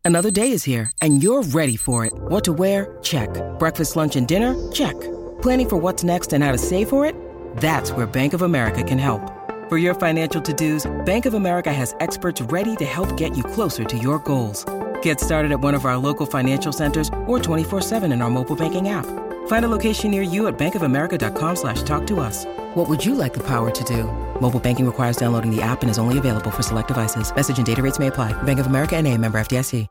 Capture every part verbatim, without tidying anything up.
Another day is here, and you're ready for it. What to wear? Check. Breakfast, lunch, and dinner? Check. Planning for what's next and how to save for it? That's where Bank of America can help. For your financial to-dos, Bank of America has experts ready to help get you closer to your goals. Get started at one of our local financial centers or twenty-four seven in our mobile banking app. Find a location near you at bankofamerica.com slash talk to us. What would you like the power to do? Mobile banking requires downloading the app and is only available for select devices. Message and data rates may apply. Bank of America N A, member F D I C.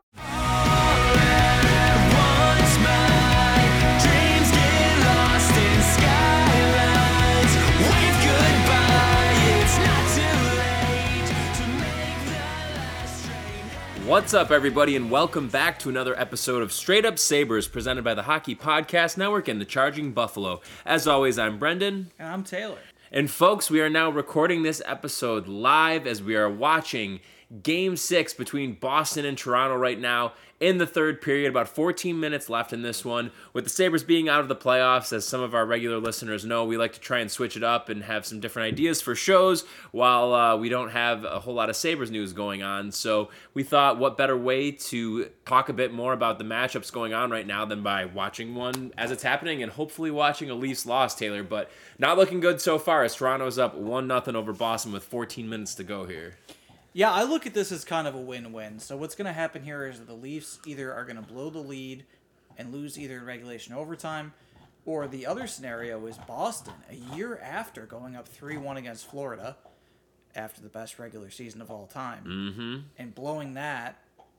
What's up, everybody, and welcome back to another episode of Straight Up Sabres, presented by the Hockey Podcast Network and the Charging Buffalo. As always, I'm Brendan. And I'm Taylor. And folks, we are now recording this episode live as we are watching Game six between Boston and Toronto right now in the third period. About fourteen minutes left in this one. With the Sabres being out of the playoffs, as some of our regular listeners know, we like to try and switch it up and have some different ideas for shows while uh, we don't have a whole lot of Sabres news going on. So we thought, what better way to talk a bit more about the matchups going on right now than by watching one as it's happening and hopefully watching a Leafs loss, Taylor. But not looking good so far as Toronto's up one nothing over Boston with fourteen minutes to go here. Yeah, I look at this as kind of a win-win. So what's going to happen here is that the Leafs either are going to blow the lead and lose either in regulation or overtime, or the other scenario is Boston, a year after going up three one against Florida, after the best regular season of all time, mm-hmm. and blowing that,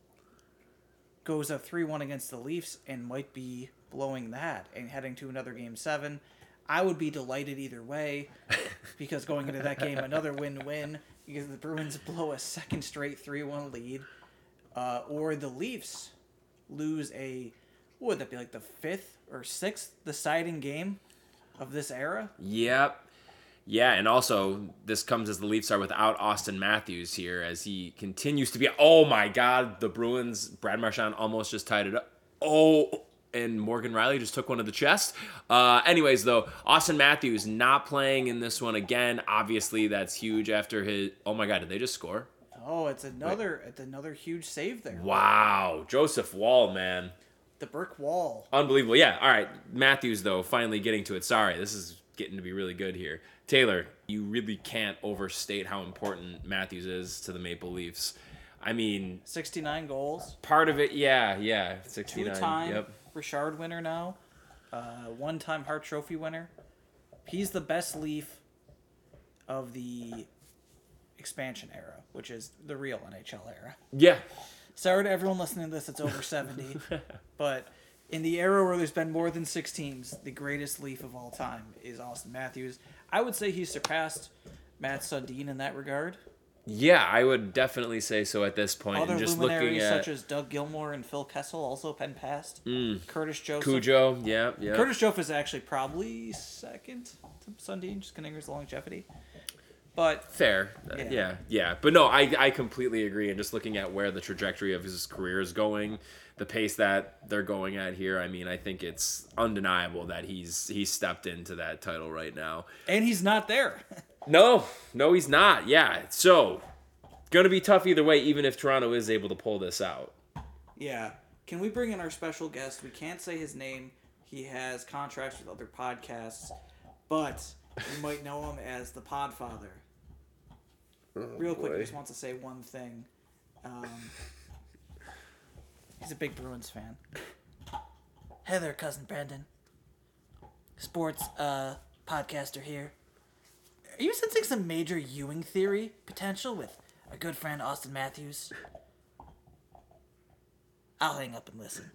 goes up three one against the Leafs and might be blowing that and heading to another Game seven. I would be delighted either way, because going into that game, another win-win, because the Bruins blow a second straight three one lead, uh, or the Leafs lose a, what would that be, like the fifth or sixth deciding game of this era? Yep. Yeah, and also, this comes as the Leafs are without Austin Matthews here, as he continues to be, oh my God, the Bruins, Brad Marchand almost just tied it up. Oh, and Morgan Riley just took one to the chest. Uh, anyways, though, Austin Matthews not playing in this one again. Obviously, that's huge after his... Oh, my God, did they just score? Oh, it's another Wait. it's another huge save there. Wow. Joseph Woll, man. The brick wall. Unbelievable. Yeah, all right. Matthews, though, finally getting to it. Sorry, this is getting to be really good here. Taylor, you really can't overstate how important Matthews is to the Maple Leafs. I mean... sixty-nine goals. Part of it, yeah, yeah. sixty-nine, Two-time yep. Richard winner now. Uh, one-time Hart Trophy winner. He's the best Leaf of the expansion era, which is the real N H L era. Yeah. Sorry to everyone listening to this that's over seventy, but in the era where there's been more than six teams, the greatest Leaf of all time is Austin Matthews. I would say he's surpassed Matt Sundin in that regard. Yeah, I would definitely say so at this point. Other and just luminaries looking at... such as Doug Gilmour and Phil Kessel also pen passed. Mm. Curtis Joseph. Cujo, yeah, yeah. Curtis Joseph is actually probably second to Sundin, just considering his longevity. But fair, yeah. Uh, yeah, yeah. But no, I I completely agree. And just looking at where the trajectory of his career is going, the pace that they're going at here, I mean, I think it's undeniable that he's he's stepped into that title right now. And he's not there. No, no, he's not. Yeah, so gonna be tough either way, even if Toronto is able to pull this out. Yeah. Can we bring in our special guest? We can't say his name. He has contracts with other podcasts, but you might know him as the Podfather. Oh, Real quick, boy. He just wants to say one thing. Um, he's a big Bruins fan. Hey there, cousin Brandon. Sports uh, podcaster here. Are you sensing some major Ewing theory potential with our good friend Austin Matthews? I'll hang up and listen.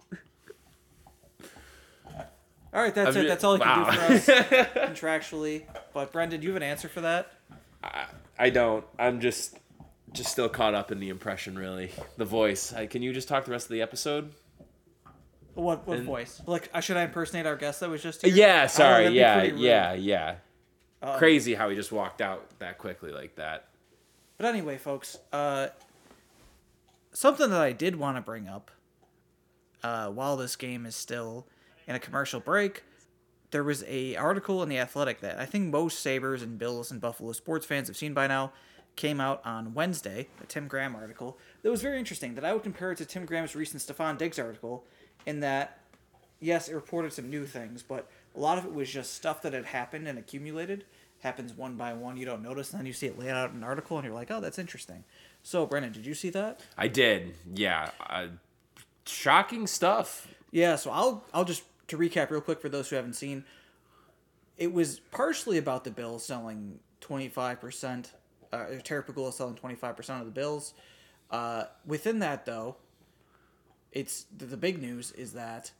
All right, that's I mean, it. That's all I wow. can do for us contractually. But Brendan, do you have an answer for that? I, I don't. I'm just just still caught up in the impression, really. The voice. I, can you just talk the rest of the episode? What what and, voice? Like, should I impersonate our guest that was just here? Yeah, sorry. Oh, yeah, yeah, yeah. Um, Crazy how he just walked out that quickly like that. But anyway, folks, uh, something that I did want to bring up uh, while this game is still in a commercial break, there was a article in The Athletic that I think most Sabres and Bills and Buffalo sports fans have seen by now. came out on Wednesday, a Tim Graham article, that was very interesting, that I would compare it to Tim Graham's recent Stephon Diggs article, in that, yes, it reported some new things, but a lot of it was just stuff that had happened and accumulated, happens one by one, you don't notice, and then you see it laid out in an article, and you're like, oh, that's interesting. So, Brennan, did you see that? I did, yeah. Uh, shocking stuff. Yeah, so I'll I'll just, to recap real quick for those who haven't seen, it was partially about the Bills selling twenty-five percent, uh, Terry Pagula selling twenty-five percent of the Bills. Uh, within that, though, it's the, the big news is that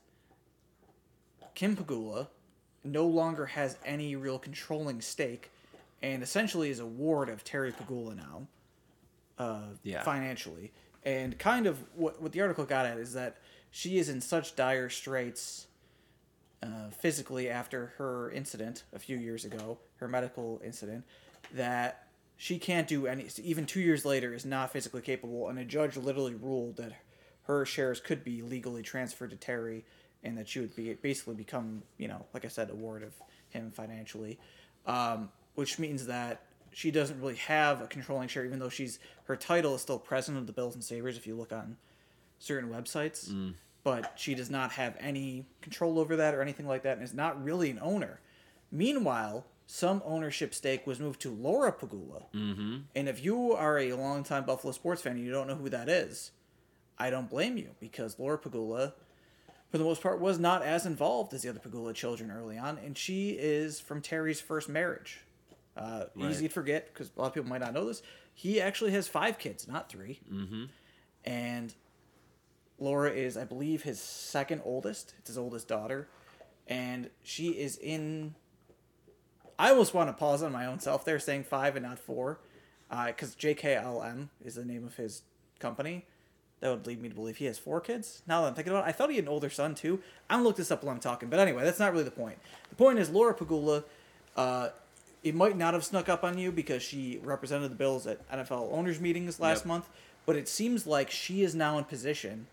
Kim Pagula no longer has any real controlling stake and essentially is a ward of Terry Pagula now, uh, yeah. financially. And kind of what, what the article got at is that she is in such dire straits uh, physically after her incident a few years ago, her medical incident, that she can't do any, even two years later, is not physically capable. And a judge literally ruled that her shares could be legally transferred to Terry and that she would be basically become, you know, like I said, a ward of him financially, um, which means that she doesn't really have a controlling share, even though she's her title is still president of the Bills and Sabres if you look on certain websites. Mm. But she does not have any control over that or anything like that and is not really an owner. Meanwhile, some ownership stake was moved to Laura Pagula. Mm-hmm. And if you are a longtime Buffalo sports fan and you don't know who that is, I don't blame you, because Laura Pagula, for the most part, was not as involved as the other Pagula children early on, and she is from Terry's first marriage. Uh, right. Easy to forget, because a lot of people might not know this. He actually has five kids, not three. Mm-hmm. And Laura is, I believe, his second oldest. It's his oldest daughter. And she is in... I almost want to pause on my own self there, saying five and not four, because uh, J K L M is the name of his company. That would lead me to believe he has four kids. Now that I'm thinking about it, I thought he had an older son too. I'm gonna look this up while I'm talking. But anyway, that's not really the point. The point is Laura Pagula, uh, it might not have snuck up on you because she represented the Bills at N F L owners meetings last yep. month, but it seems like she is now in position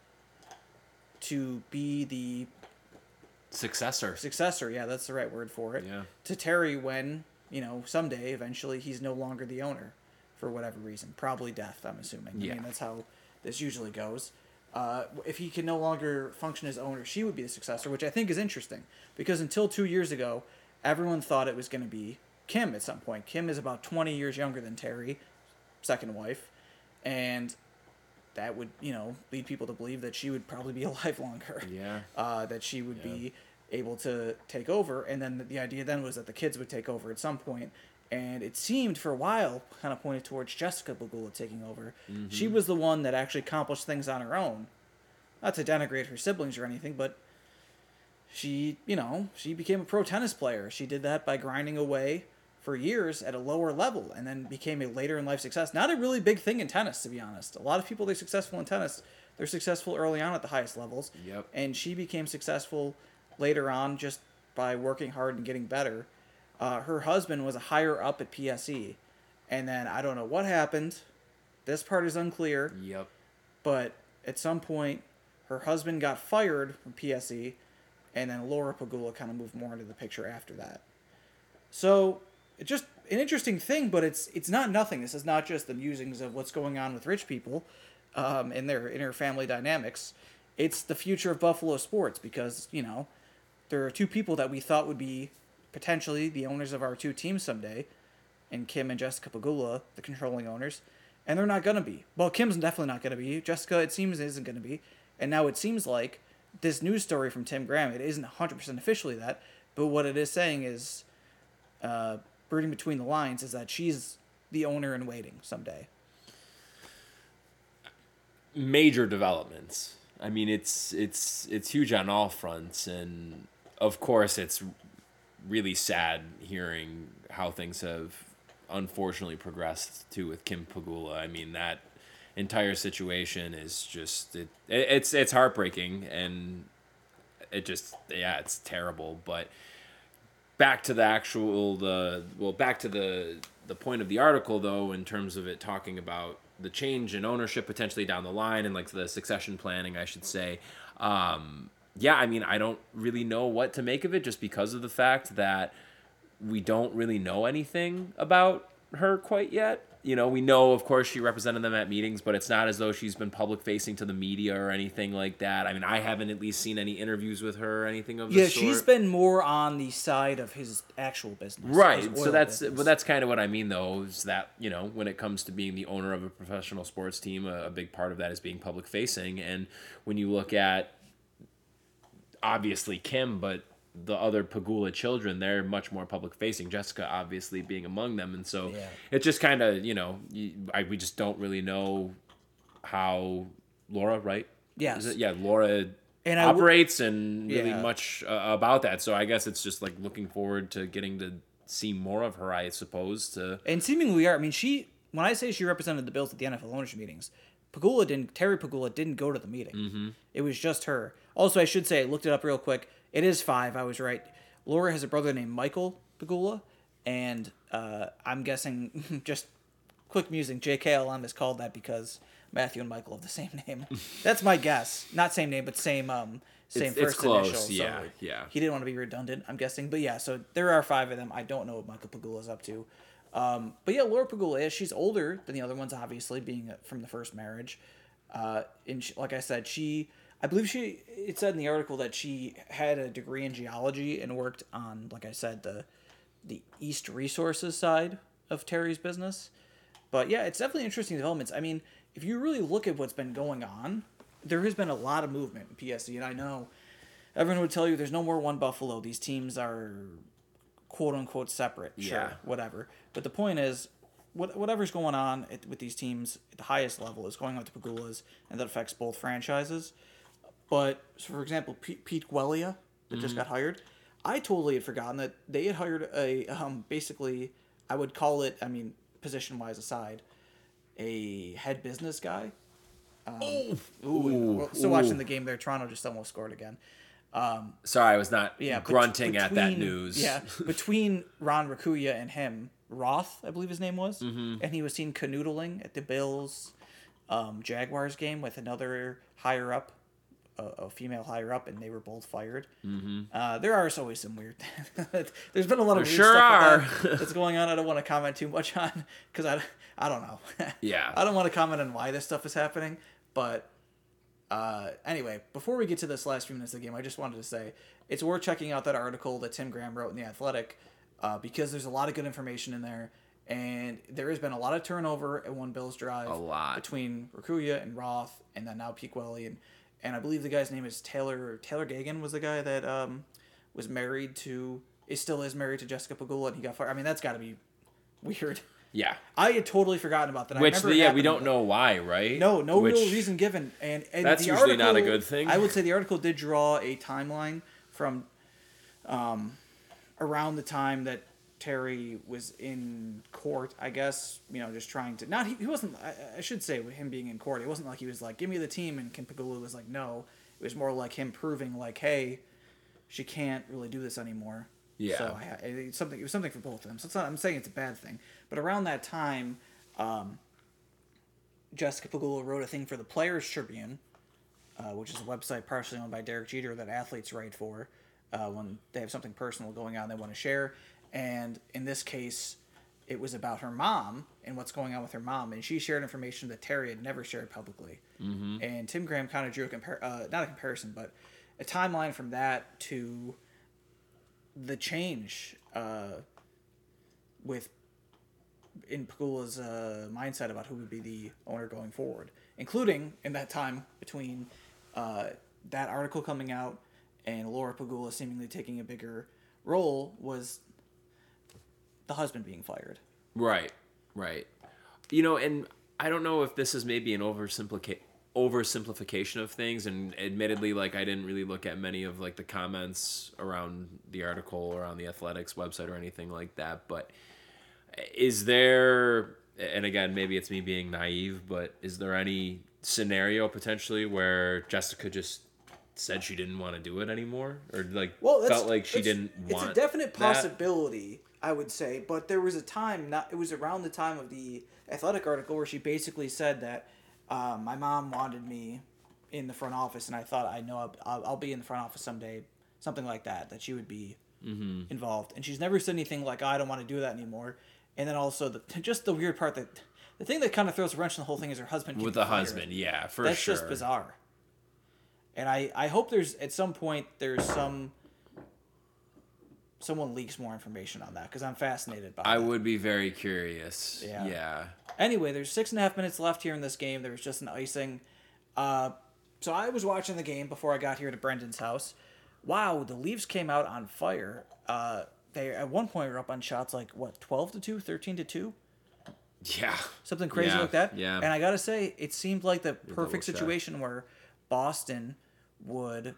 to be the successor. Successor, yeah, that's the right word for it. Yeah. To Terry when, you know, someday, eventually, he's no longer the owner for whatever reason. Probably death, I'm assuming. Yeah. I mean, that's how this usually goes. Uh, if he can no longer function as owner, she would be the successor, which I think is interesting. Because until two years ago, everyone thought it was going to be Kim at some point. Kim is about twenty years younger than Terry, second wife. And that would, you know, lead people to believe that she would probably be alive longer. Yeah. Uh, that she would yeah. be able to take over. And then the, the idea then was that the kids would take over at some point. And it seemed for a while kind of pointed towards Jessica Pagula taking over. Mm-hmm. She was the one that actually accomplished things on her own. Not to denigrate her siblings or anything, but she, you know, she became a pro tennis player. She did that by grinding away for years at a lower level and then became a later in life success. Not a really big thing in tennis, to be honest. A lot of people that are successful in tennis, they're successful early on at the highest levels. Yep. And she became successful later on just by working hard and getting better. Uh, her husband was a higher up at P S E. And then I don't know what happened. This part is unclear. Yep. But at some point, her husband got fired from P S E. And then Laura Pagula kind of moved more into the picture after that. So, it's just an interesting thing, but it's it's not nothing. This is not just the musings of what's going on with rich people um, and their inner family dynamics. It's the future of Buffalo sports because, you know, there are two people that we thought would be potentially the owners of our two teams someday, and Kim and Jessica Pagula, the controlling owners, and they're not going to be. Well, Kim's definitely not going to be. Jessica, it seems, isn't going to be. And now it seems like this news story from Tim Graham, it isn't one hundred percent officially that, but what it is saying is, uh, reading between the lines, is that she's the owner in waiting someday. Major developments. I mean, it's it's it's huge on all fronts, and of course, it's really sad hearing how things have unfortunately progressed too with Kim Pagula. I mean, that entire situation is just it, it's it's heartbreaking, and it just yeah it's terrible. But back to the actual the well back to the the point of the article though, in terms of it talking about the change in ownership potentially down the line and like the succession planning, I should say. Um, yeah, I mean, I don't really know what to make of it just because of the fact that we don't really know anything about her quite yet. you know, we know, of course, she represented them at meetings, but it's not as though she's been public facing to the media or anything like that. I mean, I haven't at least seen any interviews with her or anything of the Yeah, sort. she's been more on the side of his actual business. Right. his So oil that's business. well, that's kind of what I mean, though, is that, you know, when it comes to being the owner of a professional sports team, a, a big part of that is being public facing. And when you look at, obviously, Kim, but the other Pegula children, they're much more public facing. Jessica obviously being among them, and so Yeah. it just kind of, you know, you, I, we just don't really know how Laura, right? Yes. Is it? Yeah, Laura And I w- operates and really Yeah. much uh, about that. So I guess it's just like looking forward to getting to see more of her, I suppose. To And seemingly we are. I mean, she. When I say she represented the Bills at the N F L ownership meetings, Pegula didn't. Terry Pegula didn't go to the meeting. Mm-hmm. It was just her. Also, I should say, I looked it up real quick. It is five. I was right. Laura has a brother named Michael Pegula, and uh, I'm guessing just quick musing. J K L M is called that because Matthew and Michael have the same name. That's my guess. Not same name, but same um same It's- it's first close, initial. So yeah, yeah. He didn't want to be redundant, I'm guessing. But yeah, so there are five of them. I don't know what Michael Pegula's up to. Um, but yeah, Laura Pegula is. She's older than the other ones, obviously, being from the first marriage. Uh, and she, like I said, she, I believe she, it said in the article that she had a degree in geology and worked on, like I said, the the East Resources side of Terry's business. But yeah, it's definitely interesting developments. I mean, if you really look at what's been going on, there has been a lot of movement in P S C, and I know everyone would tell you there's no more one Buffalo. These teams are quote unquote separate. Sure, Yeah. whatever. But the point is, what, whatever's going on at, with these teams at the highest level is going on with the Pegulas, and that affects both franchises. But, so for example, Pete, Pete Guelia, that just got hired, I totally had forgotten that they had hired a, um, basically, I would call it, I mean, position-wise aside, a head business guy. Um, oh! Ooh, well, still watching the game there. Toronto just almost scored again. sorry, I was not Yeah, bet- grunting at that between- news. Yeah, between Ron Rakuya and him, Roth, I believe his name was, mm-hmm. and he was seen canoodling at the Bills um, Jaguars game with another higher up, a, a female higher up, and they were both fired. Mm-hmm. Uh, there are always some weird. There's been a lot of There weird sure stuff are. like that that's going on. I don't want to comment too much on because I, I don't know. Yeah. I don't want to comment on why this stuff is happening, but. Uh, anyway, before we get to this last few minutes of the game, I just wanted to say it's worth checking out that article that Tim Graham wrote in The Athletic uh, because there's a lot of good information in there, and there has been a lot of turnover at one Bills drive. A lot. Between Rakuya and Roth, and then now Pete Guelia, and, and I believe the guy's name is Taylor Taylor Gagan was the guy that um, was married to, is still is married to Jessica Pegula, and he got fired. I mean, that's got to be weird. Yeah. I had totally forgotten about that. I Which, remember it yeah, we happening, don't but- know why, right? no, no Which, real reason given, and, and That's the usually not a article- good thing. I would say the article did draw a timeline from, um, around the time that Terry was in court. I guess you know, just trying to not he, he wasn't. I, I should say with him being in court, it wasn't like he was like, "Give me the team," and Kim Pegula was like, "No." It was more like him proving like, "Hey, she can't really do this anymore." Yeah. So I, it's something. It was something for both of them. So it's not, I'm saying it's a bad thing, but around that time. Um, Jessica Pegula wrote a thing for the Players Tribune, uh, which is a website partially owned by Derek Jeter that athletes write for uh, when they have something personal going on they want to share. And in this case, it was about her mom and what's going on with her mom. And she shared information that Terry had never shared publicly. Mm-hmm. And Tim Graham kind of drew a compar- uh, not a comparison, but a timeline from that to the change uh, with in Pegula's uh, mindset about who would be the owner going forward, including in that time between uh, that article coming out and Laura Pegula seemingly taking a bigger role was the husband being fired. Right, right. You know, and I don't know if this is maybe an oversimplica- oversimplification of things, and admittedly, like, I didn't really look at many of, like, the comments around the article or on the Athletics website or anything like that, but is there, and again, maybe it's me being naive, but is there any scenario potentially where Jessica just said she didn't want to do it anymore, or like Well, that's, felt like she it's, didn't it's want a definite that? possibility, I would say, but there was a time, not it was around the time of the Athletic article where she basically said that um, my mom wanted me in the front office, and I thought I know I'll, I'll, I'll be in the front office someday, something like that, that she would be mm-hmm. involved, and she's never said anything like, oh, I don't want to do that anymore. And then also the just the weird part that The thing that kind of throws a wrench in the whole thing is her husband With getting the fired. husband, yeah, for That's sure. just bizarre. And I, I hope there's, at some point, there's some, someone leaks more information on that, because I'm fascinated by I that. would be very curious. Yeah. Yeah. Anyway, there's six and a half minutes left here in this game. There was just an icing. Uh, so I was watching the game before I got here to Brendan's house. Wow, the Leafs came out on fire. Uh, they at one point were up on shots like, what, twelve to two, thirteen to two? Yeah. Something crazy Yeah, like that. yeah. And I got to say, it seemed like the double perfect check. situation where Boston would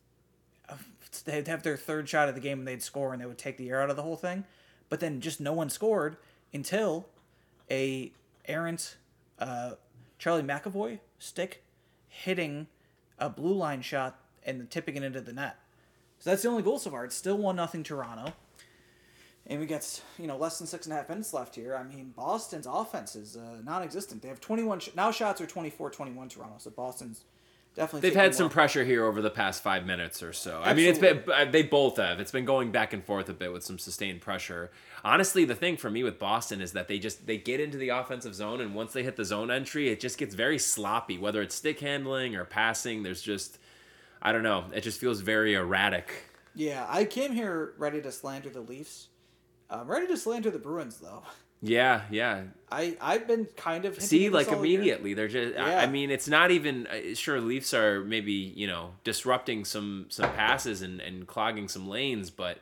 they'd have their third shot of the game and they'd score and they would take the air out of the whole thing. But then just no one scored until a errant uh, Charlie McAvoy stick hitting a blue line shot and tipping it into the net. So that's the only goal so far. It's still one nothing Toronto. And we got, you know, less than six and a half minutes left here. I mean, Boston's offense is uh, non-existent. They have twenty-one... Sh- now shots are twenty-four twenty-one Toronto, so Boston's definitely... They've taking had some more. pressure here over the past five minutes or so. I mean, it's been Absolutely. they both have. It's been going back and forth a bit with some sustained pressure. Honestly, the thing for me with Boston is that they just they get into the offensive zone, and once they hit the zone entry, it just gets very sloppy. Whether it's stick handling or passing, there's just I don't know. It just feels very erratic. Yeah, I came here ready to slander the Leafs. I'm ready to slander the Bruins, though. Yeah, yeah. I, I've been kind of... hinting See, at this like all year. immediately, they're just. I- Yeah. I mean, it's not even uh, sure. Leafs are maybe you know disrupting some some passes and, and clogging some lanes, but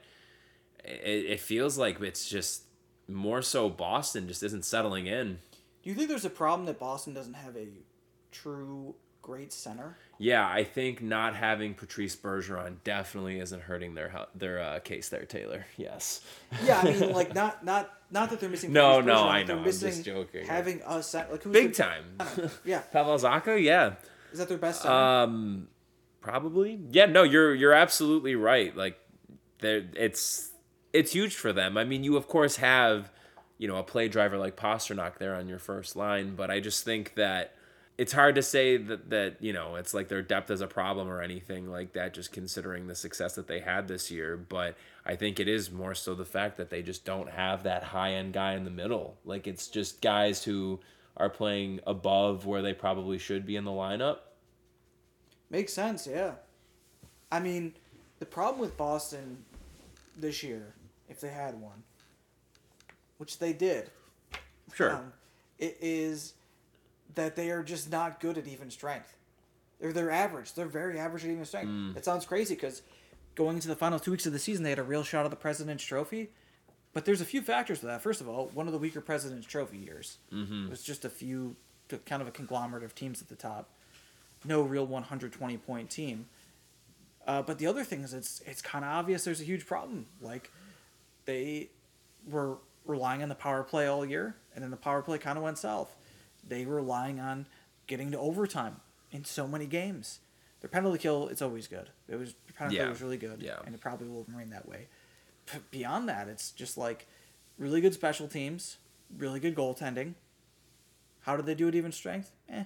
it, it feels like it's just more so Boston just isn't settling in. Do you think there's a problem that Boston doesn't have a true great center? Yeah, I think not having Patrice Bergeron definitely isn't hurting their hel- their uh, case there, Taylor. Yes. Yeah, I mean, like, not not not that they're missing... No, Patrice no, Bergeron, I but they're know, I'm missing just joking. Having a center... Like, who's Big their- time. Yeah. Pavel Zacha, yeah. Is that their best center? Um, probably. Yeah, no, you're you're absolutely right. Like, there, it's it's huge for them. I mean, you of course have, you know, a play driver like Pasternak there on your first line, but I just think that it's hard to say that that you know it's like their depth is a problem or anything like that. Just considering the success that they had this year, but I think it is more so the fact that they just don't have that high end guy in the middle. Like it's just guys who are playing above where they probably should be in the lineup. Makes sense, yeah. I mean, the problem with Boston this year, if they had one, which they did, Sure. um, it is that they are just not good at even strength. They're they're average. They're very average at even strength. Mm. It sounds crazy because going into the final two weeks of the season, they had a real shot at the President's Trophy. But there's a few factors to that. First of all, one of the weaker President's Trophy years. Mm-hmm. It was just a few, kind of a conglomerate of teams at the top. No real one hundred twenty point team. Uh, but the other thing is, it's it's kind of obvious there's a huge problem. Like, they were relying on the power play all year, and then the power play kind of went south. They were relying on getting to overtime in so many games. Their penalty kill, it's always good. It was their penalty Yeah. kill was really good, Yeah. and it probably will remain that way. But beyond that, it's just like really good special teams, really good goaltending. How did they do it even strength? Eh.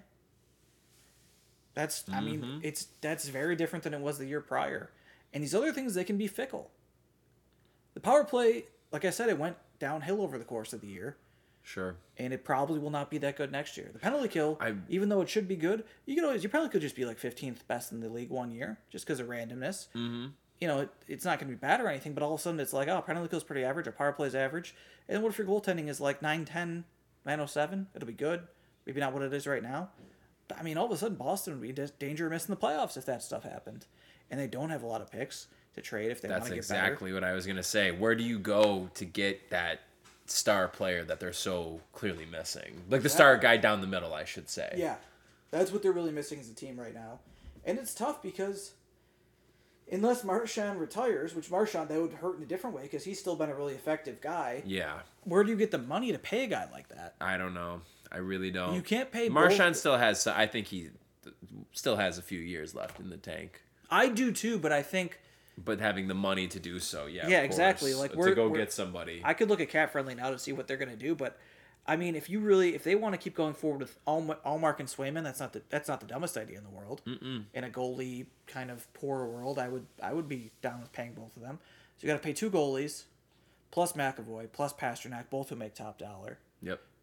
That's I mean, Mm-hmm. it's that's very different than it was the year prior. And these other things, they can be fickle. The power play, like I said, it went downhill over the course of the year, Sure. and it probably will not be that good next year. The penalty kill, I- even though it should be good, you could always your penalty could just be like fifteenth best in the league one year, just because of randomness. Mm-hmm. You know, it, it's not going to be bad or anything, but all of a sudden it's like, oh, penalty kill's pretty average, or power play's average. And what if your goaltending is like nine ten, nine oh seven? It'll be good. Maybe not what it is right now. But, I mean, all of a sudden Boston would be in danger of missing the playoffs if that stuff happened. And they don't have a lot of picks to trade if they want That's to get exactly better. what I was going to say. Where do you go to get that star player that they're so clearly missing? Like the star guy down the middle, I should say. Yeah, that's what they're really missing as a team right now. And it's tough because unless Marchand retires, which Marchand, that would hurt in a different way because he's still been a really effective guy. Yeah. Where do you get the money to pay a guy like that? I don't know. I really don't. You can't pay Marchand both- still has, I think he still has a few years left in the tank. I do too, but I think But having the money to do so, yeah. Yeah, of exactly. course, Like, to we're- go we're- get somebody. I could look at Cap Friendly now to see what they're going to do, but I mean, if you really, if they want to keep going forward with Allm- Allmark and Swayman, that's not the that's not the dumbest idea in the world. Mm-mm. In a goalie kind of poor world, I would I would be down with paying both of them. So you got to pay two goalies, plus McAvoy, plus Pasternak, both who make top dollar. Yep.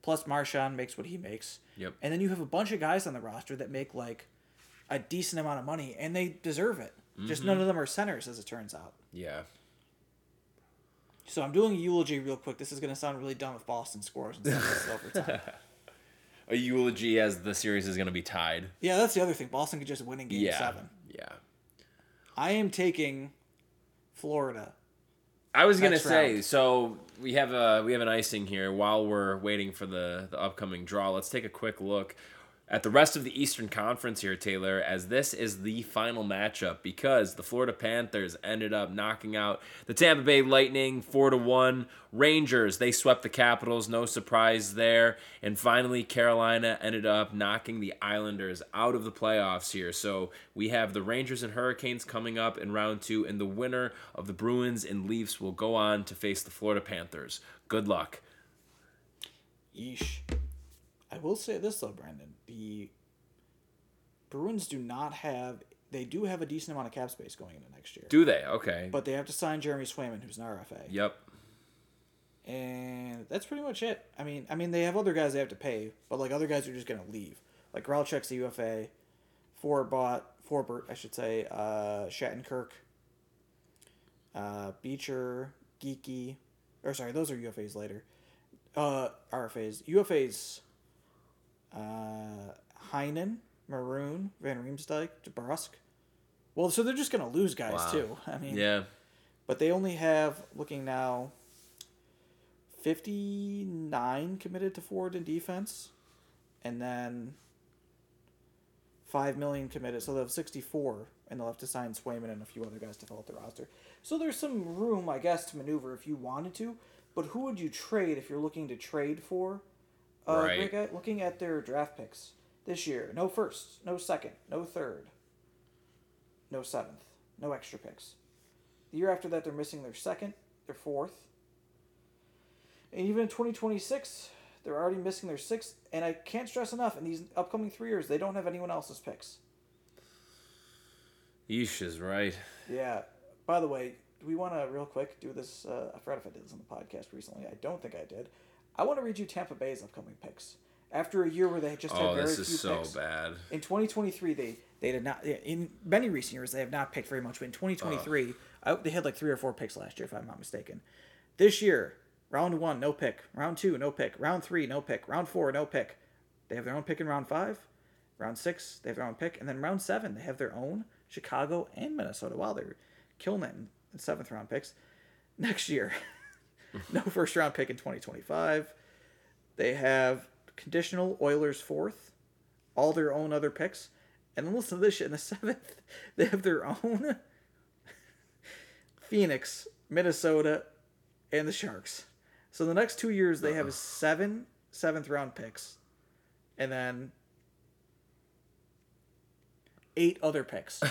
plus Marshawn makes what he makes. Yep. And then you have a bunch of guys on the roster that make like a decent amount of money, and they deserve it. Mm-hmm. Just none of them are centers, as it turns out. Yeah. So I'm doing a eulogy real quick. This is going to sound really dumb if Boston scores and sends us overtime. A eulogy as the series is going to be tied. Yeah, that's the other thing. Boston could just win in Game yeah. seven. Yeah. I am taking Florida. I was gonna Next say, round. so we have a we have an icing here while we're waiting for the the upcoming draw. Let's take a quick look at the rest of the Eastern Conference here, Taylor, as this is the final matchup because the Florida Panthers ended up knocking out the Tampa Bay Lightning four to one. Rangers, they swept the Capitals, no surprise there. And finally, Carolina ended up knocking the Islanders out of the playoffs here. So we have the Rangers and Hurricanes coming up in round two, and the winner of the Bruins and Leafs will go on to face the Florida Panthers. Good luck. Yeesh. I will say this, though, Brandon. The Bruins do not have... They do have a decent amount of cap space going into next year. Do they? Okay. But they have to sign Jeremy Swayman, who's an R F A. Yep. And that's pretty much it. I mean, I mean, they have other guys they have to pay, but like other guys are just gonna leave. Like Gralchek's a U F A, Forbot, Forbert, I should say, uh, Shattenkirk, uh, Beecher, Geeky, or sorry, those are U F As later. Uh, R F As, U F As, uh, Heinen, Maroon, Van Riemsdyk, DeBrusk. Well, so they're just gonna lose guys Wow. too. I mean, Yeah. but they only have, looking now, fifty-nine committed to forward and defense, and then five million committed, so they'll have sixty-four, and they'll have to sign Swayman and a few other guys to fill out the roster. So there's some room, I guess, to maneuver if you wanted to, but who would you trade if you're looking to trade for? Uh, Right. Greg, at- looking at their draft picks this year, no first, no second, no third, no seventh, no extra picks. The year after that, they're missing their second, their fourth. And even in twenty twenty-six, they're already missing their sixth. And I can't stress enough, in these upcoming three years, they don't have anyone else's picks. Yeesh is right. Yeah. By the way, do we want to, real quick, do this? Uh, I forgot if I did this on the podcast recently. I don't think I did. I want to read you Tampa Bay's upcoming picks. After a year where they just had Oh, very this few is so picks. bad. In twenty twenty-three, they, they did not... In many recent years, they have not picked very much. But in twenty twenty-three, I, they had like three or four picks last year, if I'm not mistaken. This year... Round one, no pick. Round two, no pick. Round three, no pick. Round four, no pick. They have their own pick in round five. Round six, they have their own pick. And then round seven, they have their own Chicago and Minnesota. Wow, they're killing it in seventh round picks. Next year, no first round pick in twenty twenty-five. They have conditional Oilers fourth. All their own other picks. And then listen to this shit. In the seventh, they have their own Phoenix, Minnesota, and the Sharks. So the next two years, they have seven seventh round picks, and then eight other picks.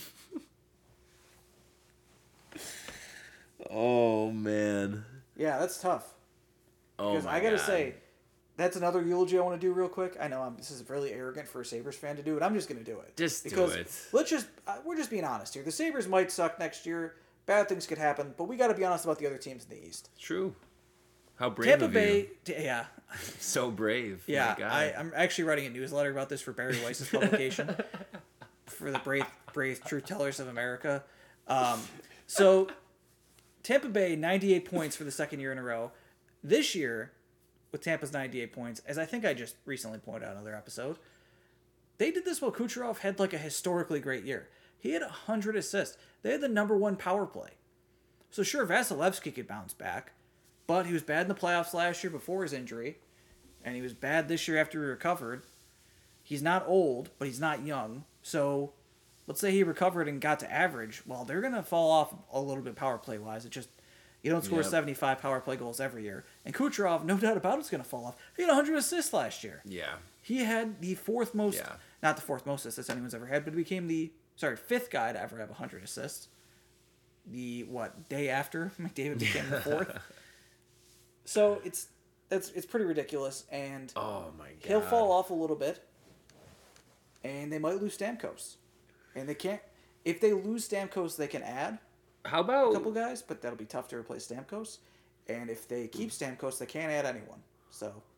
Oh man. Yeah, that's tough. Oh Because my I gotta God. say, that's another eulogy I want to do real quick. I know I'm, this is really arrogant for a Sabres fan to do it. I'm just gonna do it. Just do because it. Let's just uh, we're just being honest here. The Sabres might suck next year. Bad things could happen, but we got to be honest about the other teams in the East. True. How brave Tampa of Bay, you. t- yeah. So brave. Yeah, My God. I, I'm actually writing a newsletter about this for Barry Weiss's publication for the Brave Brave Truth Tellers of America. Um, so, Tampa Bay, ninety-eight points for the second year in a row. This year, with Tampa's ninety-eight points, as I think I just recently pointed out in another episode, they did this while Kucherov had like a historically great year. He had one hundred assists. They had the number one power play. So sure, Vasilevsky could bounce back, but he was bad in the playoffs last year before his injury, and he was bad this year after he recovered. He's not old, but he's not young. So let's say he recovered and got to average. Well, they're going to fall off a little bit power play-wise. It just, you don't score Yep. seventy-five power play goals every year. And Kucherov, no doubt about it, is going to fall off. He had one hundred assists last year. Yeah. He had the fourth most, Yeah. not the fourth most assists anyone's ever had, but he became the, sorry, fifth guy to ever have one hundred assists. The, what, day after McDavid became the fourth. So it's that's it's pretty ridiculous, and Oh my God. he'll fall off a little bit, and they might lose Stamkos, and they can't. If they lose Stamkos, they can add How a about couple guys, but that'll be tough to replace Stamkos. And if they keep Stamkos, they can't add anyone. So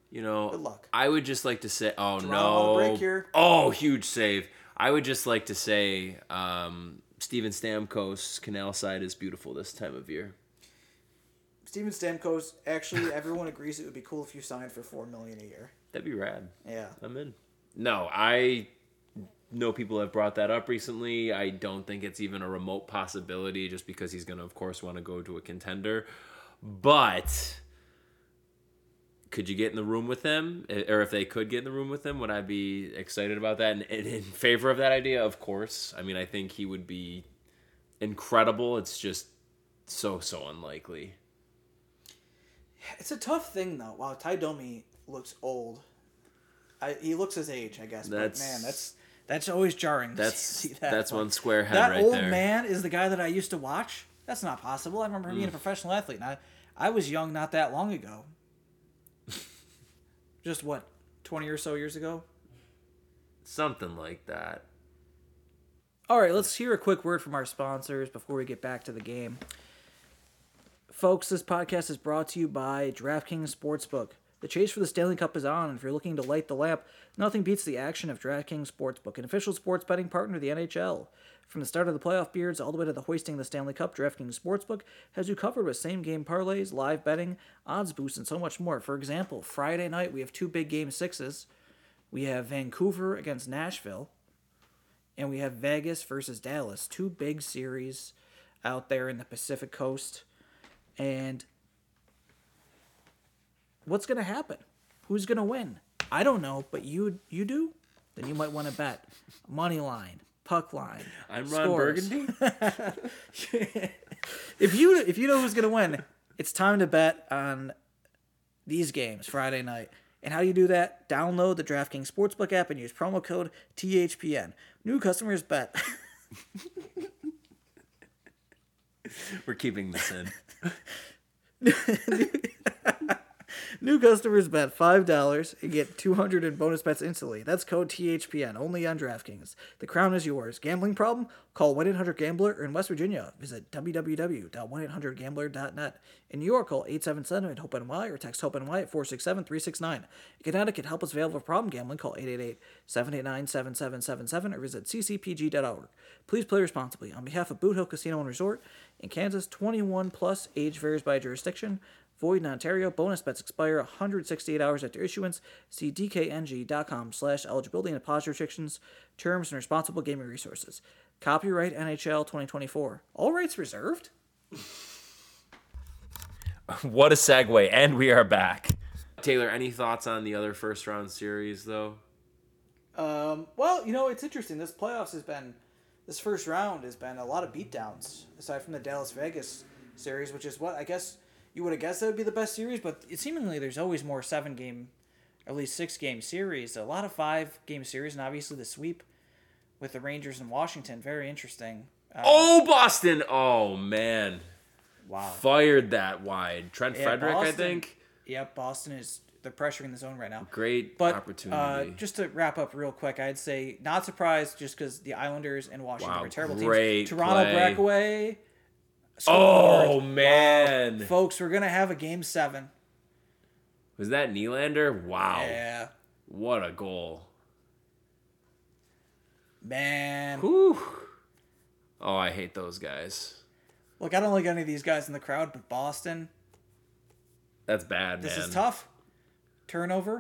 You know, Good luck. I would just like to say, oh Toronto on no, a break here. oh huge save. I would just like to say, um, Steven Stamkos' canal side is beautiful this time of year. Steven Stamkos, actually, everyone agrees it would be cool if you signed for four million dollars a year. That'd be rad. Yeah. I'm in. No, I know people have brought that up recently. I don't think it's even a remote possibility just because he's going to, of course, want to go to a contender. But could you get in the room with him? Or if they could get in the room with him, would I be excited about that? And in favor of that idea, of course. I mean, I think he would be incredible. It's just so, so unlikely. It's a tough thing, though. Wow, Ty Domi looks old. I, he looks his age, I guess. That's, but, man, that's that's always jarring to that's, see that. That's one square head that right old there. That old man is the guy that I used to watch? That's not possible. I remember him mm. being a professional athlete. And I, I was young not that long ago. Just, what, twenty or so years ago? Something like that. All right, let's hear a quick word from our sponsors before we get back to the game. Folks, this podcast is brought to you by DraftKings Sportsbook. The chase for the Stanley Cup is on, and if you're looking to light the lamp, nothing beats the action of DraftKings Sportsbook, an official sports betting partner of the N H L. From the start of the playoff beards all the way to the hoisting of the Stanley Cup, DraftKings Sportsbook has you covered with same-game parlays, live betting, odds boosts, and so much more. For example, Friday night we have two big game sixes. We have Vancouver against Nashville, and we have Vegas versus Dallas. Two big series out there in the Pacific Coast. And what's going to happen? Who's going to win? I don't know, but you you do? Then you might want to bet. Money line, puck line. I'm Ron scores. Burgundy. if you if you know who's going to win, it's time to bet on these games Friday night. And how do you do that? Download the DraftKings Sportsbook app and use promo code T H P N. New customers bet. We're keeping this in. New customers bet five dollars and get two hundred in bonus bets instantly. That's code T H P N, only on DraftKings. The crown is yours. Gambling problem? Call one eight hundred gambler or in West Virginia, visit w w w dot one eight hundred gambler dot net. In New York, call eight seven seven hope N Y or text HOPE-NY at four six seven three six nine. In Connecticut, help us available for problem gambling. Call eight eight eight seven eight nine seven seven seven seven or visit c c p g dot org. Please play responsibly. On behalf of Boot Hill Casino and Resort in Kansas, twenty-one plus, age varies by jurisdiction. Void in Ontario. Bonus bets expire one hundred sixty-eight hours after issuance. See d k n g dot com slash eligibility and deposit restrictions, terms, and responsible gaming resources. Copyright N H L twenty twenty-four. All rights reserved? What a segue, and we are back. Taylor, any thoughts on the other first round series, though? Um, well, you know, it's interesting. This playoffs has been, this first round has been a lot of beatdowns, aside from the Dallas-Vegas series, which is what I guess you would have guessed that would be the best series, but it seemingly there's always more seven-game, at least six-game series. A lot of five-game series, and obviously the sweep with the Rangers and Washington. Very interesting. Uh, Oh, Boston! Oh, man. wow. Fired that wide. Trent Yeah, Frederick, I Boston- think. Yep, Boston is, they're pressuring the zone right now. Great But opportunity. Uh, just to wrap up real quick, I'd say not surprised just because the Islanders and Washington Wow, are terrible great teams. Toronto play. breakaway. Oh, scored. man. Wow. Folks, we're going to have a game seven. Was that Nylander? Wow. Yeah. What a goal. Man. Whew. Oh, I hate those guys. Look, I don't like any of these guys in the crowd, but Boston, That's bad, this man. is tough. Turnover.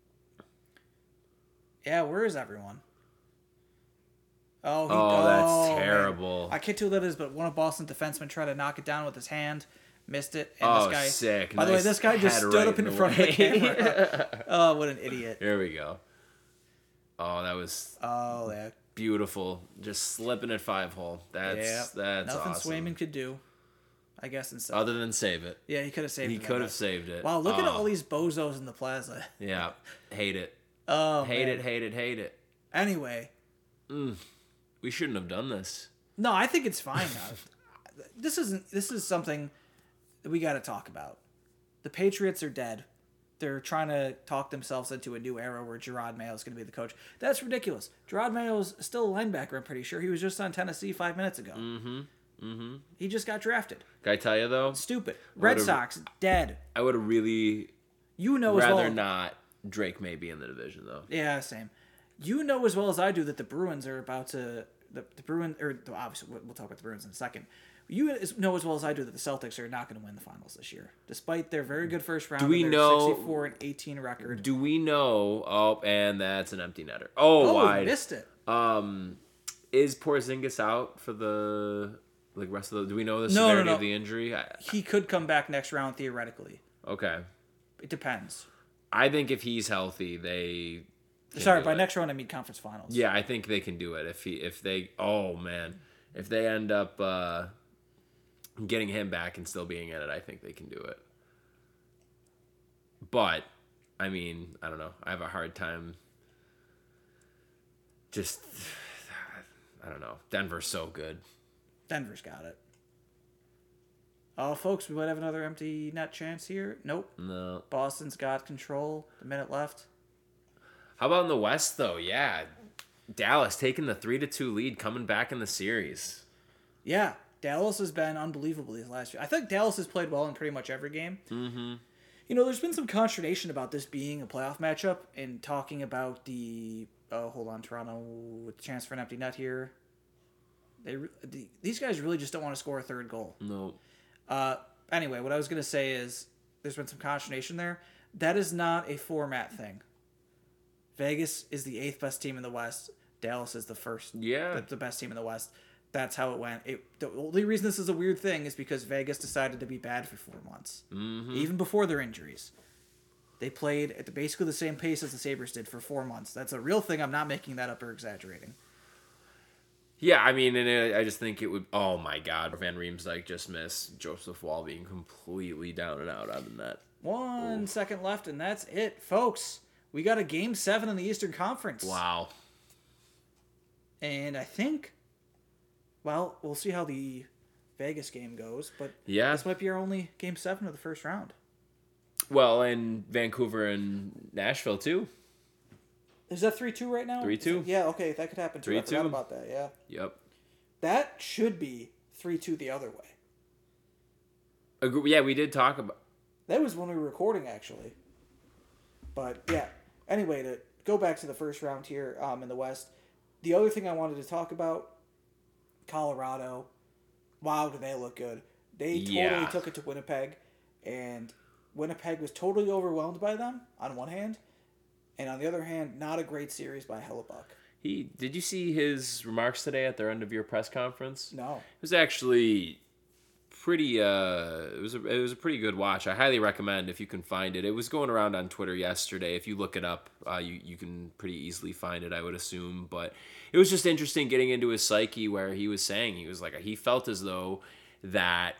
Yeah, where is everyone? Oh, he, Oh, that's oh, man. terrible. I can't tell who that is, but one of Boston's defensemen tried to knock it down with his hand, missed it, and Oh, this guy. sick. By the way, Nice this guy just head stood right up in in the front of the way. camera. Oh, what an idiot! Here we go. Oh, that was Oh, yeah, beautiful. Just slipping at five hole. That's yeah. that's Nothing awesome. Swayman could do, I guess. Instead, Other than save it. yeah, he could have saved. He it, I could have guess. saved it. Wow, look at Oh, all these bozos in the plaza. Yeah. Hate it. Oh, Hate man. it, hate it, hate it. Anyway, We shouldn't have done this. no, I think it's fine now. this isn't. This is something that we got to talk about. The Patriots are dead. They're trying to talk themselves into a new era where Gerard Mayo is going to be the coach. That's ridiculous. Gerard Mayo is still a linebacker, I'm pretty sure. He was just on Tennessee five minutes ago. Mm-hmm. Mm-hmm. He just got drafted. Can I tell you, though? Stupid. Red would've- Sox, dead. I would have really You know as Rather well. not. Drake may be in the division though. Yeah, same. You know as well as I do that the Bruins are about to the the Bruins or obviously we'll talk about the Bruins in a second. You know as well as I do that the Celtics are not going to win the finals this year, despite their very good first round. Do we and their know sixty-four and eighteen record? Do we know? Oh, and that's an empty netter. Oh, Oh, wide. you missed it. Um, is Porzingis out for the like rest of the? Do we know the No, no, severity no. of the injury? I, He could come back next round theoretically. okay, It depends. I think if he's healthy, they. can Sorry, do by it. next round I mean conference finals. Yeah, I think they can do it if he if they. Oh man, if they end up uh, getting him back and still being in it, I think they can do it. But, I mean, I don't know. I have a hard time. Just, I don't know. Denver's so good. Denver's got it. Oh, folks, we might have another empty net chance here. Nope. No. Boston's got control. A minute left. How about in the West though? Yeah, Dallas taking the three to two lead, coming back in the series. Yeah, Dallas has been unbelievable these last year. I think Dallas has played well in pretty much every game. Mm-hmm. You know, there's been some consternation about this being a playoff matchup and talking about the. Oh, hold on, Toronto with the chance for an empty net here. They the, these guys really just don't want to score a third goal. No. Uh, anyway, what I was gonna say is there's been some consternation there. That is not a format thing. Vegas is the eighth best team in the West. Dallas is the first. Yeah. The, the best team in the West. That's how it went. It, the only reason this is a weird thing is because Vegas decided to be bad for four months, Mm-hmm. even before their injuries. They played at the, basically the same pace as the Sabres did for four months. That's a real thing. I'm not making that up or exaggerating. Yeah, I mean, and it, I just think it would. Oh my God, Van Riemsdyk just missed. Joseph Wall being completely down and out on the net. One Ooh. second left, and that's it, folks. We got a game seven in the Eastern Conference. Wow. And I think, well, we'll see how the Vegas game goes, but Yeah. this might be our only game seven of the first round. Well, and Vancouver and Nashville too. Is that three two right now? three two. Is that- Yeah, okay, that could happen too. I forgot three two. about that, yeah. Yep. That should be three two the other way. Agree- Yeah, we did talk about. That was when we were recording, actually. But, yeah. Anyway, to go back to the first round here um, in the West, the other thing I wanted to talk about, Colorado. Wow, do they look good. They totally Yeah. took it to Winnipeg, and Winnipeg was totally overwhelmed by them, on one hand, and on the other hand, not a great series by Hellebuck. He did you see his remarks today at their end of year press conference? No. It was actually pretty uh it was a, it was a pretty good watch. I highly recommend if you can find it. It was going around on Twitter yesterday. If you look it up, uh, you you can pretty easily find it, I would assume, but it was just interesting getting into his psyche where he was saying he was like he felt as though that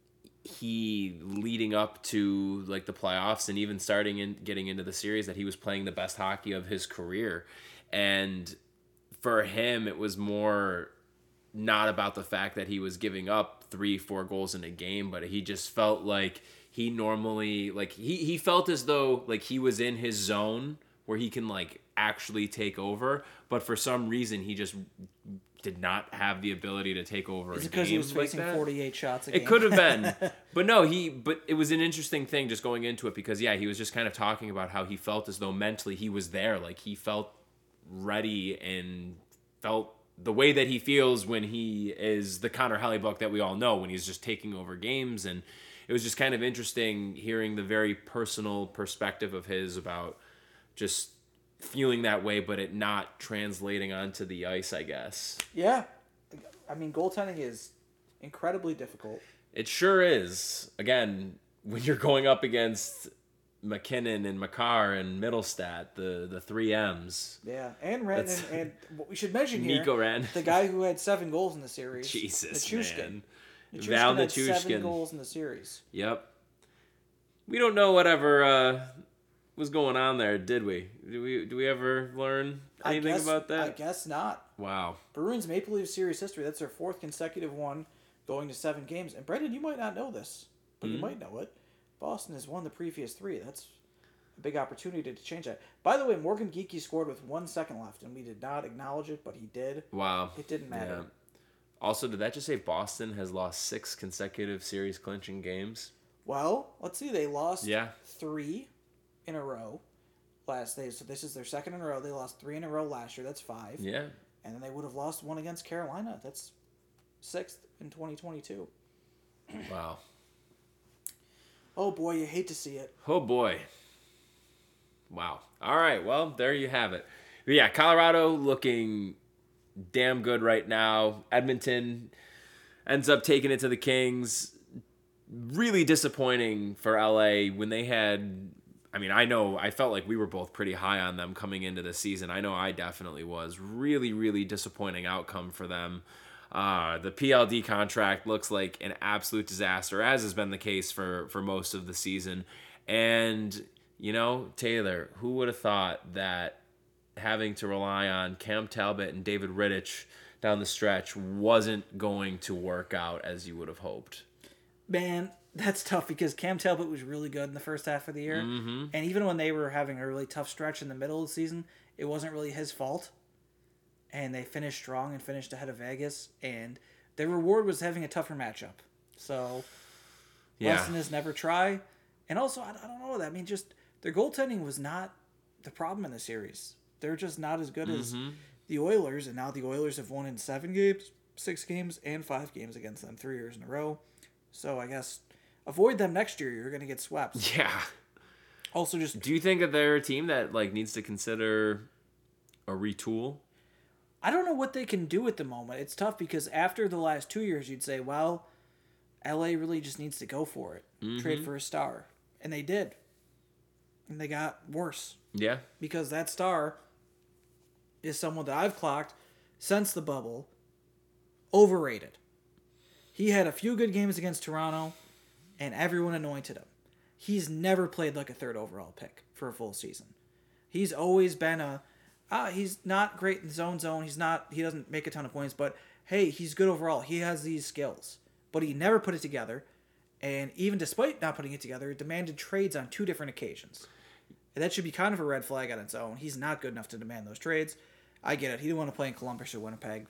he leading up to like the playoffs and even starting in getting into the series that he was playing the best hockey of his career. And for him, it was more not about the fact that he was giving up three, four goals in a game, but he just felt like he normally, like he, he felt as though like he was in his zone where he can like actually take over. But for some reason, he just did not have the ability to take over. Is a it because he game was like facing that. forty-eight shots a game? It could have been, but no, he. But it was an interesting thing just going into it because yeah, he was just kind of talking about how he felt as though mentally he was there, like he felt ready and felt the way that he feels when he is the Connor Hellebuck that we all know, when he's just taking over games. And it was just kind of interesting hearing the very personal perspective of his about just feeling that way, but it not translating onto the ice, I guess. Yeah. I mean, goaltending is incredibly difficult. It sure is. Again, when you're going up against McKinnon and Makar and Middlestat, the, the three M's. Yeah, and Rantanen, That's- and what we should mention here, Nico Rantanen. the guy who had seven goals in the series. Jesus, Nichushkin. man. Nichushkin Val had seven Nichushkin. goals in the series. Yep. We don't know whatever uh, was going on there, did we? Do we do we ever learn anything I guess, about that? I guess not. Wow. Bruins Maple Leaf series history. That's their fourth consecutive one, going to seven games. And Brendan, you might not know this, but Mm-hmm. you might know it. Boston has won the previous three. That's a big opportunity to change that. By the way, Morgan Geekie scored with one second left, and we did not acknowledge it, but he did. Wow. It didn't matter. Yeah. Also, did that just say Boston has lost six consecutive series clinching games? Well, let's see. They lost Yeah. three. in a row. Last they so this is their second in a row. They lost three in a row last year. That's five. Yeah. And then they would have lost one against Carolina. That's sixth in twenty twenty-two. Wow. Oh boy, you hate to see it. Oh boy. Wow. All right. Well, there you have it. But yeah, Colorado looking damn good right now. Edmonton ends up taking it to the Kings. Really disappointing for L A when they had, I mean, I know I felt like we were both pretty high on them coming into the season. I know I definitely was. Really, really disappointing outcome for them. Uh, the P L D contract looks like an absolute disaster, as has been the case for, for most of the season. And, you know, Taylor, who would have thought that having to rely on Cam Talbot and David Rittich down the stretch wasn't going to work out as you would have hoped? Man, that's tough because Cam Talbot was really good in the first half of the year. Mm-hmm. And even when they were having a really tough stretch in the middle of the season, it wasn't really his fault. And they finished strong and finished ahead of Vegas. And their reward was having a tougher matchup. So, yeah. lesson is never try. And also, I, I don't know. I mean, just their goaltending was not the problem in the series. They're just not as good mm-hmm. as the Oilers. And now the Oilers have won in seven games, six games, and five games against them three years in a row. So I guess avoid them next year. You're going to get swept. Yeah. Also, just do you think that they're a team that like needs to consider a retool? I don't know what they can do at the moment. It's tough because after the last two years, you'd say, well, L A really just needs to go for it, mm-hmm. trade for a star, and they did, and they got worse. Yeah. Because that star is someone that I've clocked since the bubble, overrated. He had a few good games against Toronto, and everyone anointed him. He's never played like a third overall pick for a full season. He's always been a, ah, he's not great in zone zone. He's not, he doesn't make a ton of points, but hey, he's good overall. He has these skills, but he never put it together. And even despite not putting it together, it demanded trades on two different occasions. And that should be kind of a red flag on its own. He's not good enough to demand those trades. I get it. He didn't want to play in Columbus or Winnipeg.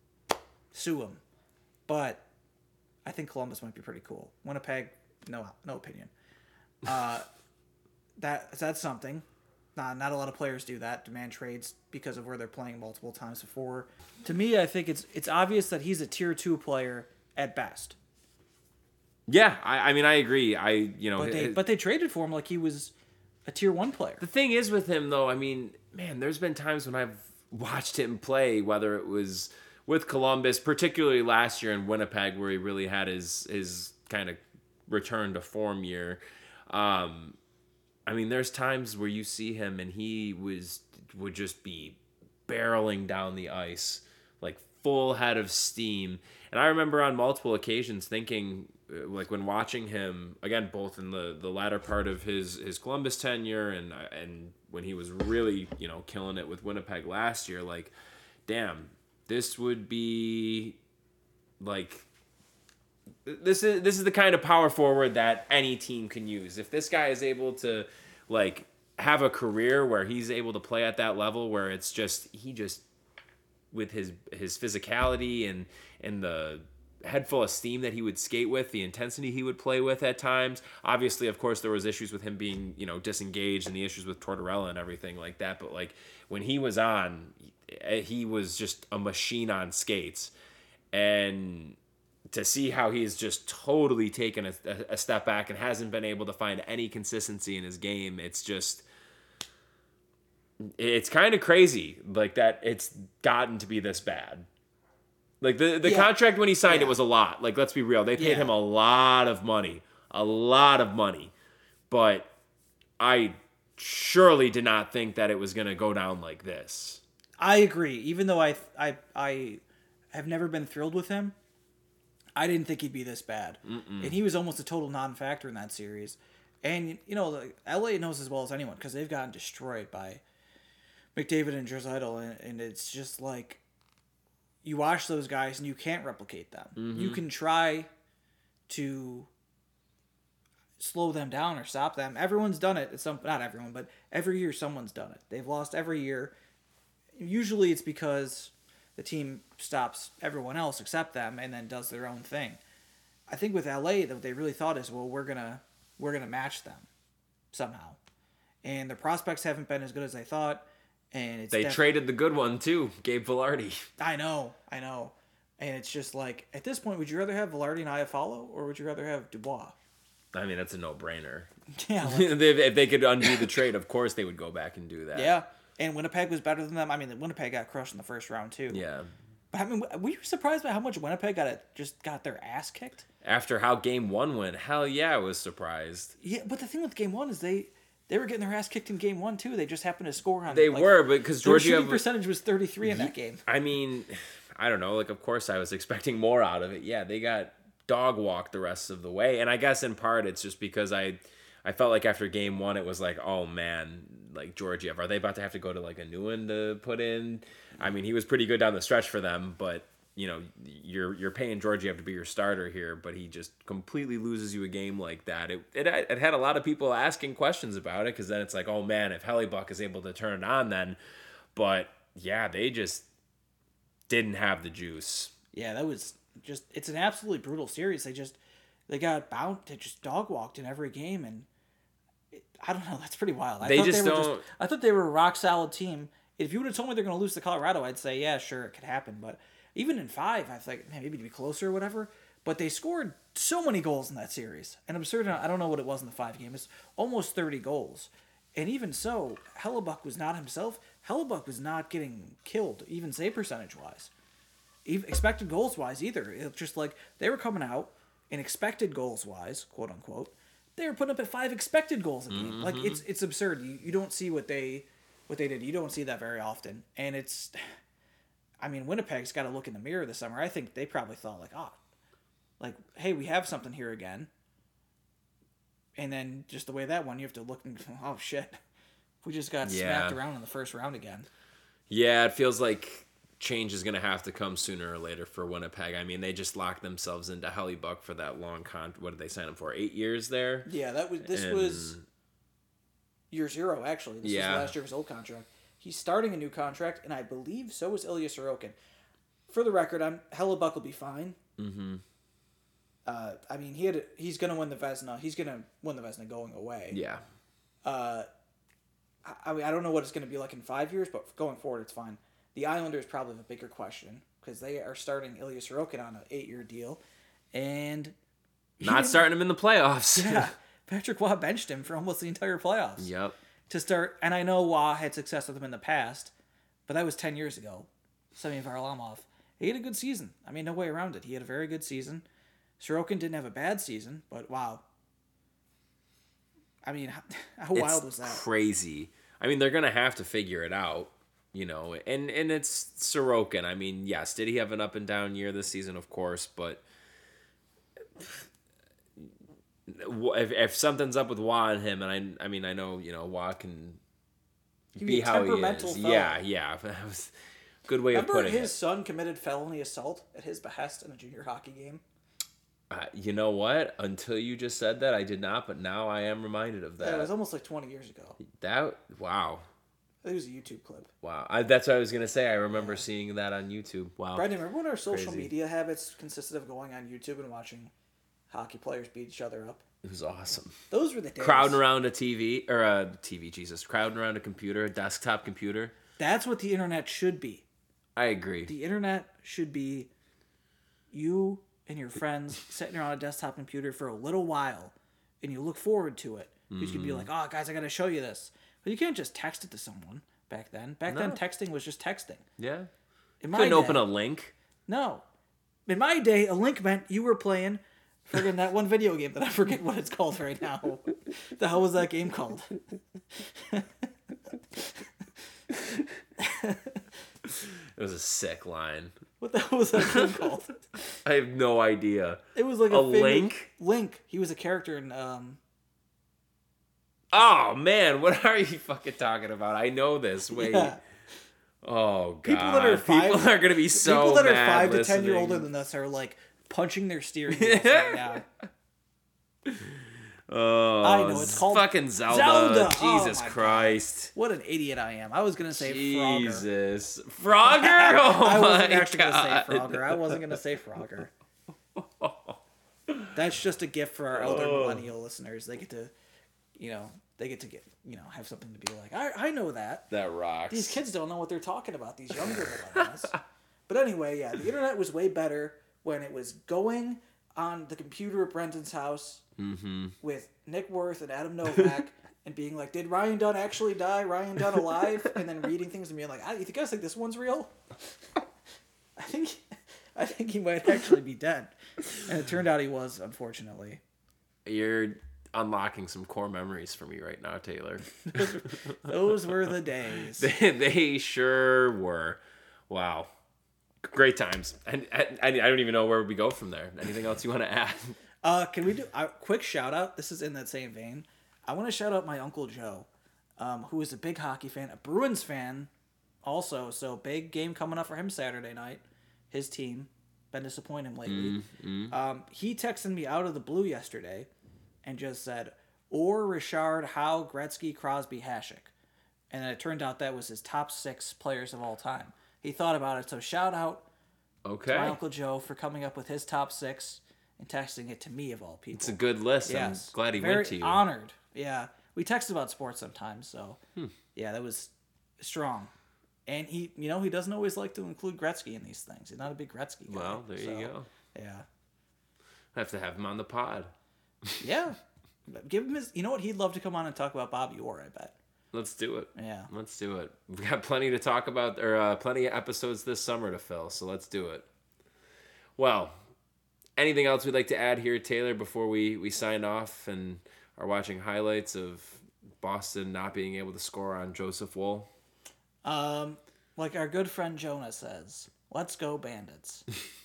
Sue him. But I think Columbus might be pretty cool. Winnipeg, no, no opinion. Uh, that that's something. Not not a lot of players do that. Demand trades because of where they're playing multiple times before. To me, I think it's it's obvious that he's a tier two player at best. Yeah, I, I mean I agree. I you know, but they it, but they traded for him like he was a tier one player. The thing is with him though, I mean, man, there's been times when I've watched him play, whether it was with Columbus, particularly last year in Winnipeg, where he really had his his kind of return to form year. Um, I mean, there's times where you see him and he was would just be barreling down the ice, like full head of steam. And I remember on multiple occasions thinking, like when watching him again, both in the, the latter part of his, his Columbus tenure and and when he was really, you know, killing it with Winnipeg last year, like, damn. This would be like this is this is the kind of power forward that any team can use. If this guy is able to like have a career where he's able to play at that level where it's just he just with his his physicality and and the head full of steam that he would skate with, the intensity he would play with at times. Obviously, of course, there was issues with him being, you know, disengaged and the issues with Tortorella and everything like that, but like when he was on, he was just a machine on skates. And to see how he's just totally taken a, a step back and hasn't been able to find any consistency in his game, it's just, it's kind of crazy like that it's gotten to be this bad. Like the, the yeah. contract when he signed yeah. it was a lot. Like, let's be real. They paid yeah. him a lot of money, a lot of money, but I surely did not think that it was going to go down like this. I agree. Even though I, I, I have never been thrilled with him, I didn't think he'd be this bad. Mm-mm. And he was almost a total non-factor in that series. And, you know, like, L A knows as well as anyone because they've gotten destroyed by McDavid and Draisaitl. And, and it's just like, you watch those guys and you can't replicate them. Mm-hmm. You can try to slow them down or stop them. Everyone's done it. It's some, not everyone, but every year someone's done it. They've lost every year. Usually it's because the team stops everyone else except them and then does their own thing. I think with L A, what they really thought is, well, we're gonna we're gonna match them somehow, and the prospects haven't been as good as I thought. And it's they def- traded the good one too, Gabe Velarde. I know, I know, and it's just like at this point, would you rather have Velarde and Iafallo, or would you rather have Dubois? I mean, that's a no-brainer. Yeah, like, if, if they could undo the trade, of course they would go back and do that. yeah. And Winnipeg was better than them. I mean, Winnipeg got crushed in the first round too. Yeah. But I mean, were you surprised by how much Winnipeg got it, just got their ass kicked? After how game one went, hell yeah, I was surprised. Yeah, but the thing with game one is they they were getting their ass kicked in game one too. They just happened to score on. They like, were, but because their Georgia shooting percentage was thirty-three in that game. I mean, I don't know. Like, of course, I was expecting more out of it. Yeah, they got dog walked the rest of the way, and I guess in part it's just because I, I felt like after game one it was like, oh man, like Georgiev, are they about to have to go to like a new one to put in? I mean, he was pretty good down the stretch for them, but you know, you're you're paying Georgiev to be your starter here, but he just completely loses you a game like that. It it, it had a lot of people asking questions about it because then it's like, oh man, if Hellebuck is able to turn it on, then. But yeah, they just didn't have the juice. Yeah, that was just, it's an absolutely brutal series. They just, they got bound, they just dog walked in every game, and it, I don't know, that's pretty wild. I They thought just they were don't- Just, I thought they were a rock solid team. If you would have told me they're going to lose to Colorado, I'd say, yeah, sure, it could happen. But even in five, I think, man, maybe to be closer or whatever. But they scored so many goals in that series. An absurd, I don't know what it was in the five game. It's almost thirty goals. And even so, Hellebuck was not himself. Hellebuck was not getting killed, even save percentage-wise. Even expected goals-wise either. It's just like they were coming out, and expected goals-wise, quote-unquote, they were putting up at five expected goals a game. Mm-hmm. Like, it's it's absurd. You, you don't see what they what they did. You don't see that very often. And it's... I mean, Winnipeg's got to look in the mirror this summer. I think they probably thought, like, oh, like, hey, we have something here again. And then just the way that one, you have to look and, oh, shit. We just got Yeah. smacked around in the first round again. Yeah, it feels like change is going to have to come sooner or later for Winnipeg. I mean, they just locked themselves into Hellebuck for that long con. What did they sign him for? Eight years there? Yeah, that was this And- was year zero, actually. This Yeah. was last year of his old contract. He's starting a new contract, and I believe so is Ilya Sorokin. For the record, I'm Hellebuck will be fine. Mm-hmm. Uh, I mean, he had he's going to win the Vezina. He's going to win the Vezina going away. Yeah. Uh, I, I mean, I don't know what it's going to be like in five years, but going forward, it's fine. The Islanders probably have a bigger question because they are starting Ilya Sorokin on an eight-year deal, and he Not didn't- starting him in the playoffs. Yeah, Patrick Waugh benched him for almost the entire playoffs. Yep. To start, and I know Waugh had success with him in the past, but that was ten years ago. Semyon Varlamov, he had a good season. I mean, no way around it. He had a very good season. Sorokin didn't have a bad season, but wow. I mean, how, how It's wild was that? crazy. I mean, they're going to have to figure it out, you know, and, and it's Sorokin. I mean, yes, did he have an up and down year this season? Of course, but if, if something's up with Waugh and him, and I I mean, I know, you know, Waugh can He be a how he temperamental is. fellow. Yeah, yeah. That was a good way Remember of putting his it. son committed felony assault at his behest in a junior hockey game? Uh, you know what? Until you just said that, I did not, but now I am reminded of Yeah, that. it was almost like twenty years ago. That, wow. It was a YouTube clip. Wow. I, that's what I was going to say. I remember seeing that on YouTube. Wow. Brendan, remember when our social Crazy. media habits consisted of going on YouTube and watching hockey players beat each other up? It was awesome. Those were the days. Crowding around a T V, or a T V, Jesus. Crowding around a computer, a desktop computer. That's what the internet should be. I agree. The internet should be you and your friends sitting around a desktop computer for a little while, and you look forward to it. You can be like, oh, guys, I got to show you this. But you can't just text it to someone back then. Back then, No. texting was just texting. Yeah. In my Couldn't day, open a link. No. In my day, a link meant you were playing friggin' that one video game that I forget what it's called right now. The hell was that game called? It was a sick line. What the hell was that game called? I have no idea. It was like a, A thing- Link? Link. He was a character in um Oh, man. What are you fucking talking about? I know this. Wait. yeah. Oh, God. People that are five- People are going to be so People that are mad five to ten year listening. older than us are like punching their steering wheels right now. Oh, I know, it's called fucking Zelda. Zelda. Oh, Jesus my God. Christ. What an idiot I am. I was gonna say Frogger. Jesus. Frogger? Oh, I wasn't my actually God. gonna say Frogger. I wasn't gonna say Frogger. That's just a gift for our elder Oh. millennial listeners. They get to you know, they get to get, you know, have something to be like, I, I know that. That rocks. These kids don't know what they're talking about, these younger millennials. But anyway, yeah, the internet was way better when it was going on the computer at Brendan's house mm-hmm. with Nick Worth and Adam Novak and being like, did Ryan Dunn actually die? Ryan Dunn alive? And then reading things and being like, I, you guys think this one's real? I think I think he might actually be dead. And it turned out he was, unfortunately. You're unlocking some core memories for me right now, Taylor. those, were, those were the days. they, they sure were. Wow. Great times. And I, I don't even know where we go from there. Anything else you want to add? Uh, can we do a quick shout out? This is in that same vein. I want to shout out my Uncle Joe, um, who is a big hockey fan, a Bruins fan also. So big game coming up for him Saturday night. His team. Been disappointing lately. Mm-hmm. Um, he texted me out of the blue yesterday and just said, or Richard, Howe, Gretzky, Crosby, Hasek. And it turned out that was his top six players of all time. He thought about it, so shout out okay. to my Uncle Joe for coming up with his top six and texting it to me of all people. It's a good list. Yes. I'm glad he Very went to you. Honored. Yeah. We text about sports sometimes, so hmm. yeah, that was strong. And he, you know, he doesn't always like to include Gretzky in these things. He's not a big Gretzky guy. Well, there so, you go. Yeah. I have to have him on the pod. Yeah. Give him his, you know what? He'd love to come on and talk about Bobby Orr, I bet. Let's do it. Yeah. Let's do it. We've got plenty to talk about, or uh, plenty of episodes this summer to fill, so let's do it. Well, anything else we'd like to add here, Taylor, before we, we sign off and are watching highlights of Boston not being able to score on Joseph Woll? Um, like our good friend Jonah says, let's go Bandits.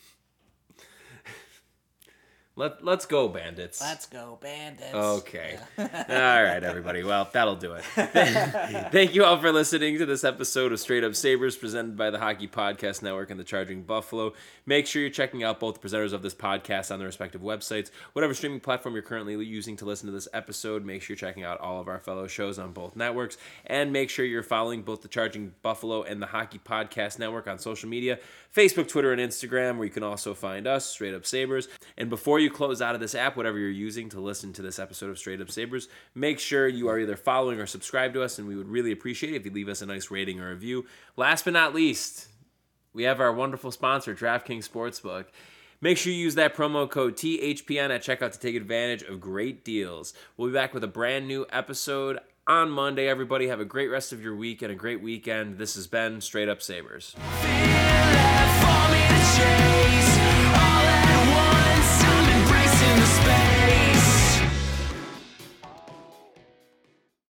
Let, let's go, Bandits. Let's go, Bandits. Okay. Yeah. All right, everybody. Well, that'll do it. Thank you all for listening to this episode of Straight Up Sabres presented by the Hockey Podcast Network and the Charging Buffalo. Make sure you're checking out both the presenters of this podcast on their respective websites. Whatever streaming platform you're currently using to listen to this episode, make sure you're checking out all of our fellow shows on both networks. And make sure you're following both the Charging Buffalo and the Hockey Podcast Network on social media, Facebook, Twitter, and Instagram, where you can also find us, Straight Up Sabres. And before you close out of this app, whatever you're using to listen to this episode of Straight Up Sabres, make sure you are either following or subscribed to us, and we would really appreciate it if you leave us a nice rating or review. Last but not least, we have our wonderful sponsor, DraftKings Sportsbook. Make sure you use that promo code T H P N at checkout to take advantage of great deals. We'll be back with a brand new episode on Monday. Everybody have a great rest of your week and a great weekend. This has been Straight Up Sabres. Feel it for me to change.